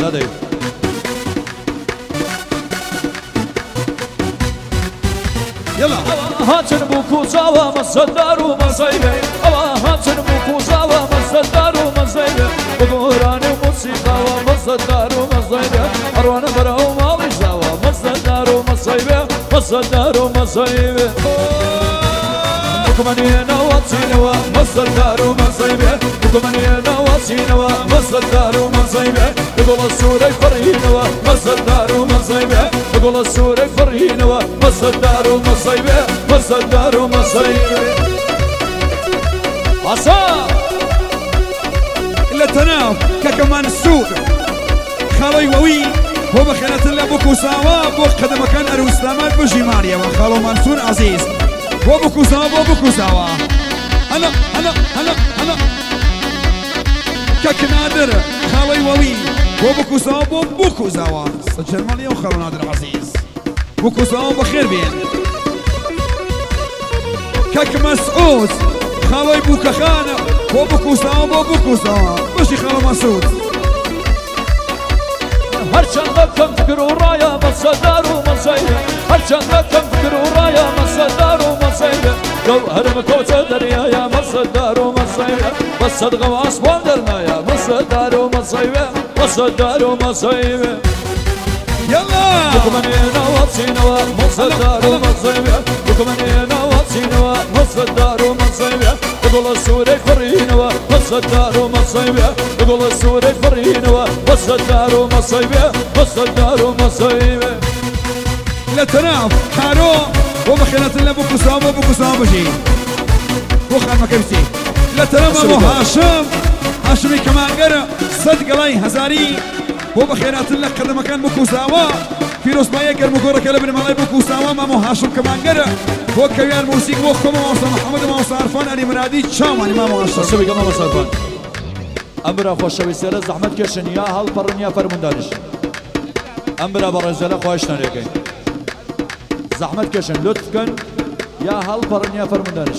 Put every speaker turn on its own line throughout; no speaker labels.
دادي
يلا
هاتن بوكو زاوا مصدر ومصيبه هاتن بوكو زاوا مصدر ومصيبه بقران موسيقى ومصدر ومصيبه اروان براو مالي زاوا مصدر ومصيبه مصدر ومصيبه بكمانينا واتينوا مصدر ومصيبه بكمانينا واتينوا مصدر ومصيبه يقول السوري فرينوا مصدر ومصيبه يقول السوري فرينوا مصدر ومصيبه مصدر ومصيبه عصا
إلا تناف ككمان السوق خالي ووي هو بخيرة الله بوكو ساوا بوقت مكان أروسلامات بجي ماريا وخالو منصور عزيز هو بوكو ساوا بوكو ساوا هلا كك نادر خالي ووي هو بوكو ساوا بوكو ساوا سجل ماليا وخالو نادر عزيز بوكو ساوا بخير بين كك مسعود خالي بوكا خانة هو بوكو ساوا بوكو ساوا بجي خالو مسعود
هرچند کم فکر و رایا مصدر و مصیبه هرچند کم فکر و رایا مصدر و مصیبه جوهر مکوت دریا یا مصدر و مصیبه مصدق و اسبان درنا یا مصدر و مصیبه مصدر و مصیبه
يلا
بكمانينا واتينوا مصدر و مصیبه بكمانينا واتينوا مصدر و مصیبه يقول السوري فرينوا مصدر و مصيبه يقول السوري فرينوا مصدر و مصيبه مصدر و مصيبه
لا تناف كارو وبخيرة الله بوكو ساوا بوكو ساوا بجي وخال مكرسي لا تناف ابو هاشمي كمان قرا صدق الله هزاري وبخيرة الله قد مكان بوكو ساوا في روس ما يقر مقورة كلام الملاي بوكو ساوا مامو هاشم كمان قرا هو كويان موسيقى وخكم موسى محمد موسى عرفان علي مرادي شاماني مامو هاشم
سبي كمان موسى عرفان امرا خوش بسيره زحمت كشن يا هل برنيا فرمندارش امرا برزله خوش نريكين زحمت كشن لطف كن يا هل برنيا فرمندارش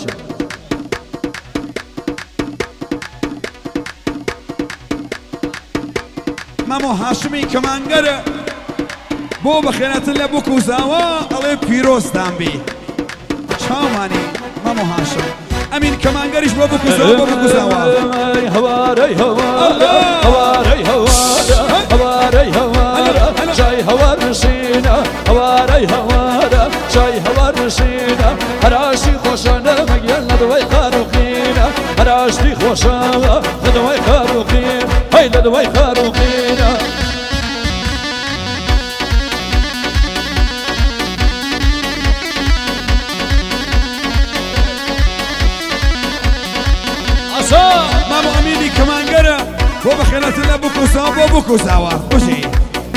مامو هاشمي كمان قرا بو بخيرة الله بوكو ساوا الله بيروس دامبي شاماني مامو هاشم امين كمان قريش بو بوكو ساوا بو بوكو ساوا
هواري هواري هواري هواري هواري جاي هوار نشينا هواري هواري جاي هوار نشينا هراشي خوشانا مجيال ندوي خاروقينا هراشي خوشانا ندوي خاروقين هاي ندوي خاروقينا
مامو اميني كمان قرا وبخيرة الله بوكو ساوا بوكو ساوا وشي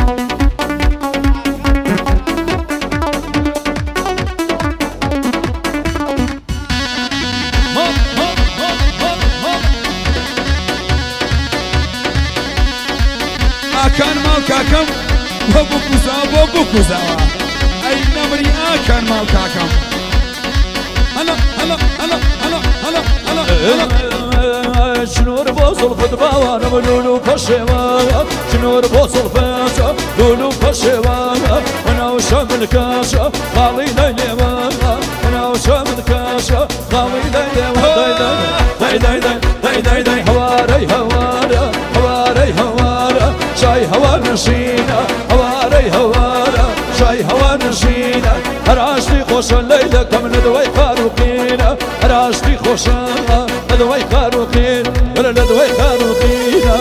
كان مال كاكم وبوكو ساوا بوكو ساوا اي نمري كان مال كاكم هلا هلا هلا هلا هلا هلا
شنور بوصل خطبة وانا بلولو بشيوان شنور بوصل فاسا لولو بشيوان انا وشام الكاشا خالي ليليوان انا وشام الكاشا خالي ليليوان داي داي داي داي داي داي هواري هواري هواري هواري شاي هوار نشينا هواري هواري شاي هوار نشينا هراشتي خوشا ليلة كم ندوي خاروقينا هراشتي خوشا ندوي خاروقين ولا ندوي خاروقينا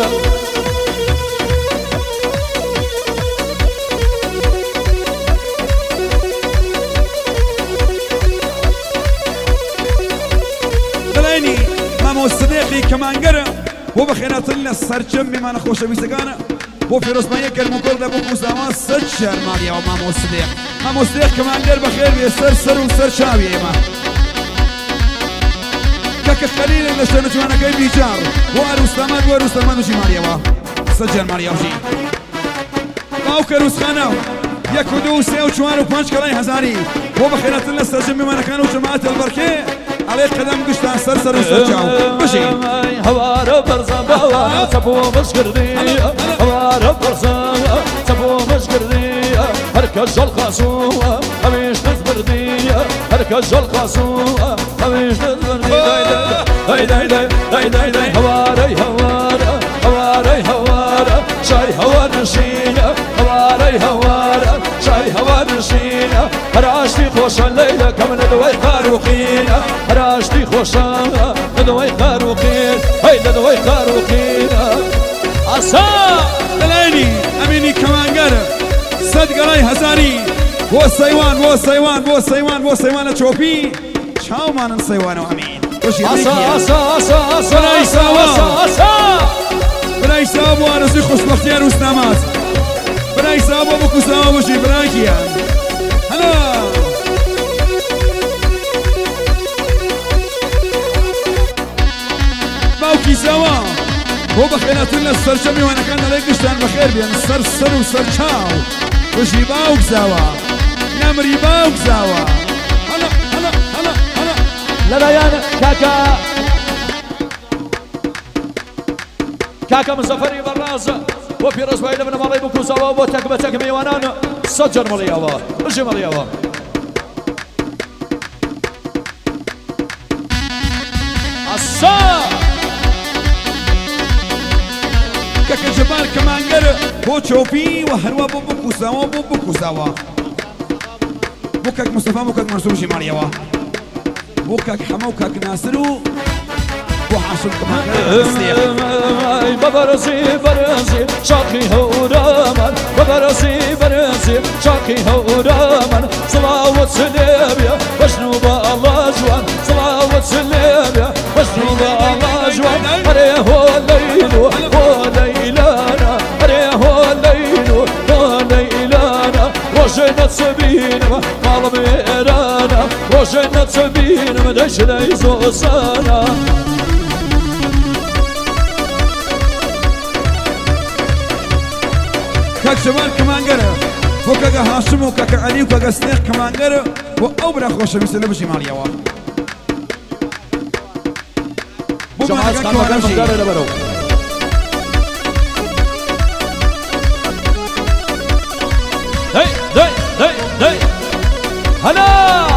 دليني مامو صديقي كمان قرا وبخيرة الله السرجم بما نخوش بيسقانا وفي روس ما يكر مقول لابوكو ساوا سجر ماليا ومامو صديق مامو صديق كمان قرا بخير بيسر سر وسر شاوي ايما كك خليل اللي شنت وانا كاي بيجار وارو سلمان وجي ماريا سجل ماريا وجي باوكر وسخانه يكو دو سي و 4 و 5 كلاي هزاري وبخيرة الله سجل بما كانوا جماعة البركة عليه قدم قشتان سرسر وسرجاو بشي
هوار برزا باوانا تبو مشكردي هوار برزا تبو مشكردي هركز الخاصو هميش تزبردي هركز الخاصو هميش تزبردي داي داي داي داي داي داي هواري هوار هواري هوار شاي هوار نشينا هواري هوار شاي هوار نشينا هراشتي خوشا الليلة كمن دوي خاروقين هراشتي خوشا دوي خاروقين هاي دوي خاروقين عسا
دليني اميني كمان قرب صدق راي هزاري بو سيوان بو سيوان بو سيوان بو سيوان تشوفي شاو ما نسيوان وامين
عسا عسا عسا عسا
بلاي سوا
عسا
بلاي سوا بو انا زي خوش بختيار وسنامات بلاي سوا بو كسوا بوشي براكيا هلا باوكي سوا هو بخيرات لنا السرشمي وانا كان عليك اشتان بخير بيان السر وسرشاو وشي باوك سوا نمري باوك سوا هلا هلا هلا هلا
لريان كاكا كاكا مزفري براز وفي رزبه إلى من مالي بكو سوا وبوتك بتك ميوانان سجر ملياوا اجي ملياوا عسا
كاكا جبال كمان قرب هو تشوفي وهروا بوبكو سوا بوبكو سوا بوكك مصطفى بوكك مرسوم شماليوا بوكك حما وكاك ناصرو وحاشم كمان
ببرزي برزي شاقي هورامان ببرزي برزي شاقي هورامان صلاة وسلامية وشنوب الله جوان صلاة وسلامية وشنوب الله جوان هري هو الليل هو ليلانا هري هو الليل هو ليلانا وجنة سبينا مال ميرانا وجنة سبينا مدش ليزو سانا
كاك شمال كمان قرب وكاك هاشم وكاك علي وكاك سنيخ كمان قرب وأوبرا خوش بيسلم شماليوا
جماعة كان مكان مقدار لبرو هاي هاي هاي هاي هلا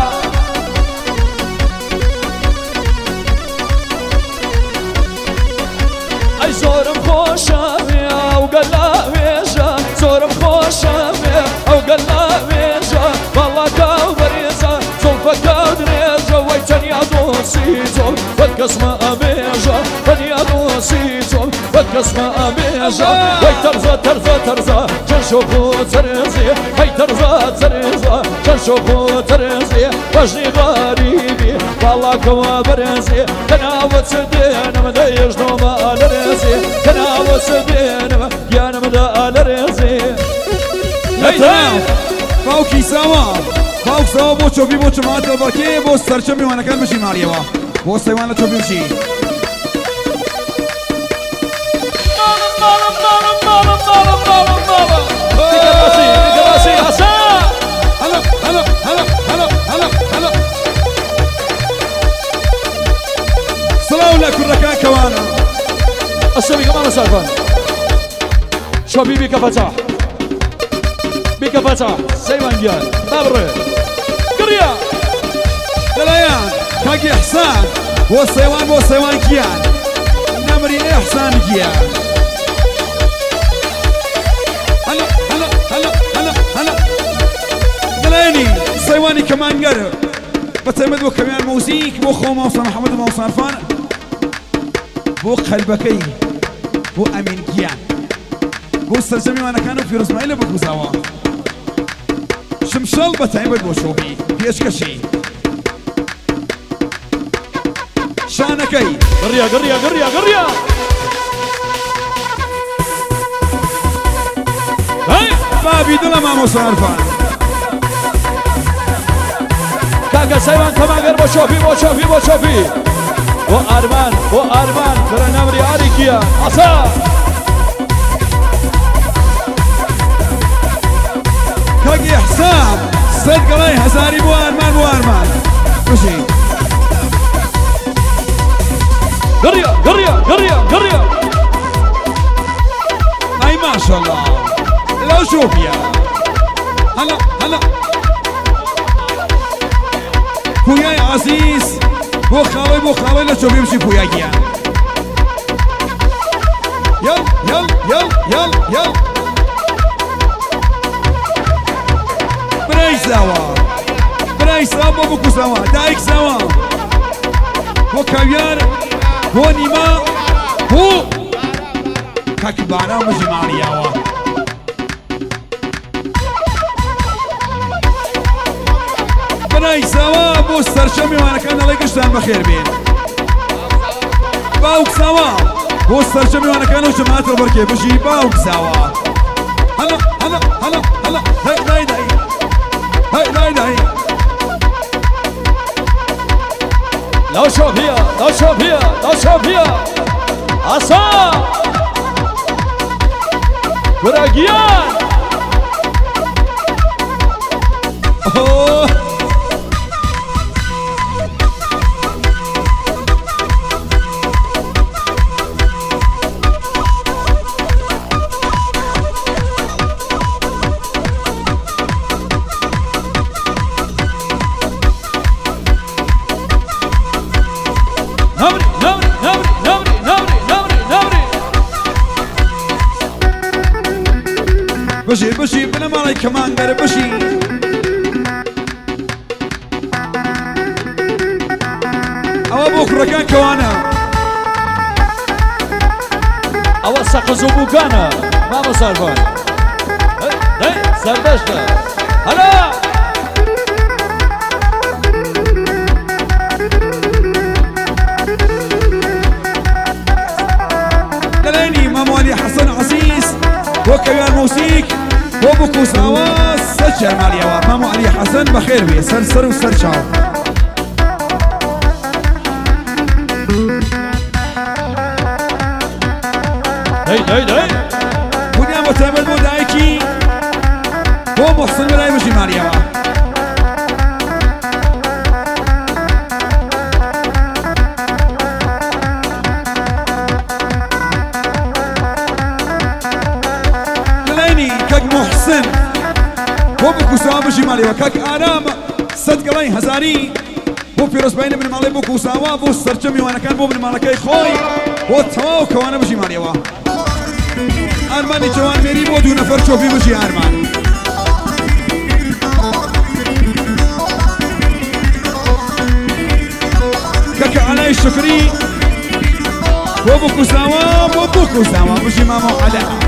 اي زورم خوشا او قلا ويجا زورم خوشا او قلا ويجا والله كاو بريزا زلفك كاو دريجا ويتني ادوسي زول والقسم ابيجا تني ادوسي زول والقسم ابيجا وي ترزا ترزا ترزا جنشوفو ترزي هي ترزا ترزا جنشوفو ترزي وجني غريبي والله كوا برزي تناوت سدينا مديش نوما لرزي تناوت سدينا يا نمدا لرزي
تمام باوكي سوا باوك سوا بو تشوفي بو جماعة البركي بو سرشمي وانا كان مشي ماليوا بو سيوانا تشوفي مشي هلا هلا هلا هلا هلا هلا صلاة ولا كل ركان كوانا
السمي كمان سالفان شوفي بيك فتح بيك فتح سيوان جان نبرة قرية
دليان كاكي إحسان بو سيوان كيان نمري إحسان كيان هلا هلا هلا هلا هلا دليني سيواني كمان قرب بتعمد بو كمان موسيقى بو خو موصى محمد موصى عرفان بو قلبكي بو أمين كيان بو سرجمي وانا كانوا في رسمايل بو زوا شمشل بتعمد بو شوبي بيش كشي شانكي
قرية قرية قرية قرية
هاي بابي دلا ما موصى عرفان
كاكا سيوان كمان قرب بو شوفي وأرمان ترى نمري عليكيا عصا
كاكي إحسان صدق راي هزاري بو أرمان وشي
قرية قرية قرية قرية
اي ما شاء الله لو شوف يا هلا هلا خوياي عزيز بو خاوي لا شوف يمشي خوياي يلا يلا يلا يلا يلا براي سوا بوكو سوا دايك سوا هو كاويار هو نيما هو كاكبارا مجمالياوا براي سوا بو سرشمي وانا كان الله يقشتان بخير بين باوك سوا بو سرشمي وانا كانوا جماعة البركة بجي باوك سوا هلا هلا هلا هلا هاي داي هاي داي داي
لو شوف هي لو شوف هي لو شوف هي عصا كراجيان
بشي بلا مالي كمان غير بشي او بكره كان كوانا
او سقزو بوكانا ما مصارفان هي سردشنا هلا
لاني مامو علي حسن عزيز وكيان موسيق وبكو سوا سجل ماليا مامو علي حسن بخير بيه سر وسر شاو
هي
ونعم وتعمل بودايكي هو محسن ولا بجي ماليا كاك محسن هو بكو سوا بجي مالي وكاك آرام صدق الله هزاري بو فيروز باين ابن مالي بكو سوا بو سرجمي وانا كان بو ابن مالكي خوي بو تواو كوانا بجي مالي وا أرماني جوان ميري بو دو نفر شوفي بجي أرمان كاك علي الشكري بو بكو سوا بجي مامو علاء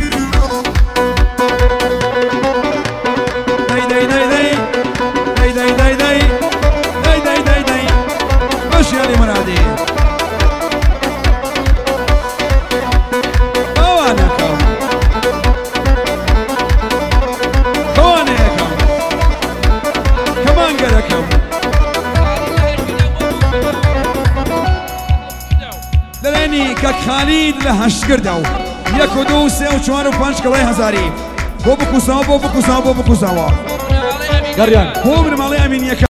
يا منادي كوانكم كمان قلكم لاني كاك خالد لهش كردو يكو دو سه و چوار و پنج کلای هزاری بو بکو سوا
قريان
بو من مالي امين